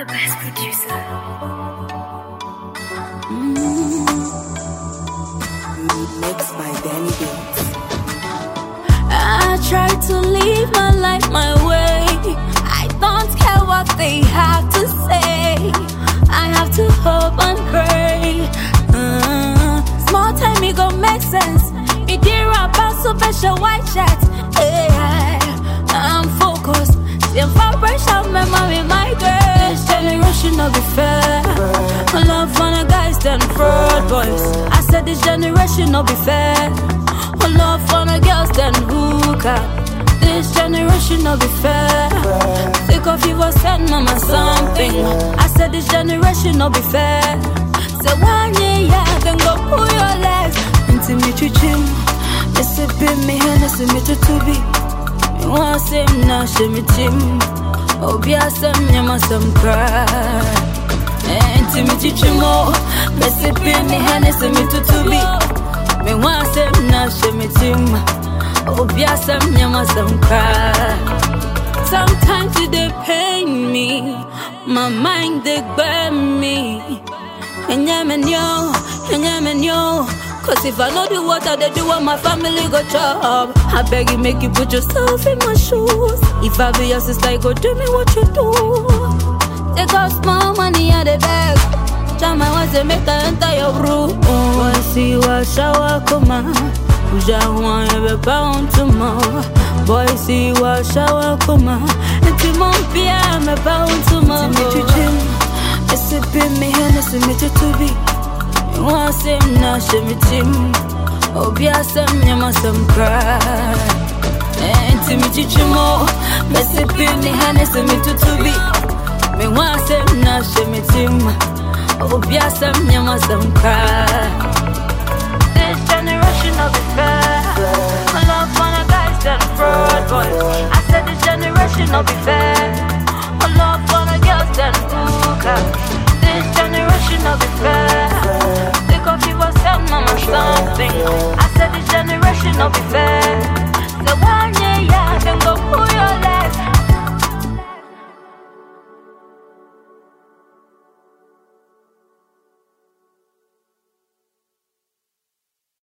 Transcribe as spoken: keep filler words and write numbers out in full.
best producer. Mm. Mixed by Danny Beats. I try to live my life my way. I don't care what they have to say. I have to hope and pray. Uh, small time it gon' make sense. Me dear about so special white shirt. Hey, I'm focused. See if I brush out my mommy, my girl. This generation no be fair. I love fun of guys than fraud boys. I said this generation no be fair. I love fun of girls than hookah. This generation no be fair. Think of you was send mama something. I said this generation no be fair. So one year, yeah, then go pull your legs into me to chim. Miss it, be me, Hennessy, me to to be. Me want same now, she me chim. Oh, be a some, you must some cry. Into me to chim, oh, miss it, be me, Hennessy, me to to be. Me want same now, she me chim. Oh, be a some, you must some cry. Sometimes it they pain me, my mind they burn me. And yeah, man, yo, and yeah, man, yo. Cause if I know the water they do what my family go chop, I beg you make you put yourself in my shoes. If I be your sister, you go do me what you do. Take out small money out the bag. Jam I want to make her enter your room. Oh, I see what shower come on. Uja want every pound tomorrow. Boy, see what shower come on. And Timon Pia, I'm a pound tomorrow. It's a bit me, Hennessy, me to be. You want same now, she me team. Oh, be a some, you must some cry. And to me, chichimo. Messy be me, Hennessy, me to to be. Me want same now, she me team. Oh, be a some, you must some cry. This generation of be fair. I love fun of guys than fraud boys. I said this generation of be fair.